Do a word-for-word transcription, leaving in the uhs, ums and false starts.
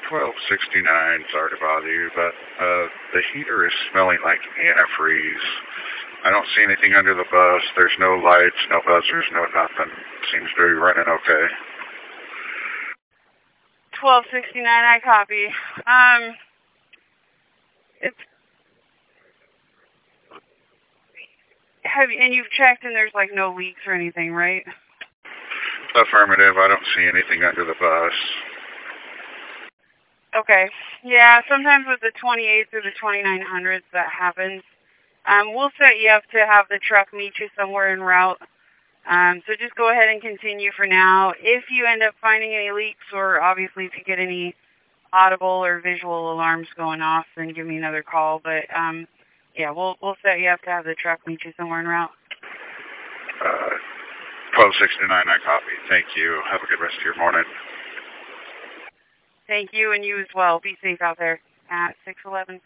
twelve sixty-nine, sorry to bother you, but uh, the heater is smelling like antifreeze. I don't see anything under the bus. There's no lights, no buzzers, no nothing. Seems to be running okay. twelve sixty-nine, I copy. Um, it's, have you, and you've checked and there's like no leaks or anything, right? Affirmative. I don't see anything under the bus. Okay. Yeah, sometimes with the twenty-eights or the twenty-nine hundreds that happens. Um, we'll set you up to have the truck meet you somewhere en route. Um, so just go ahead and continue for now. If you end up finding any leaks, or obviously if you get any audible or visual alarms going off, then give me another call. But um, yeah, we'll we'll set you up to have the truck meet you somewhere en route. Uh, twelve sixty-nine, I copy. Thank you. Have a good rest of your morning. Thank you, and you as well. Be safe out there at six eleven.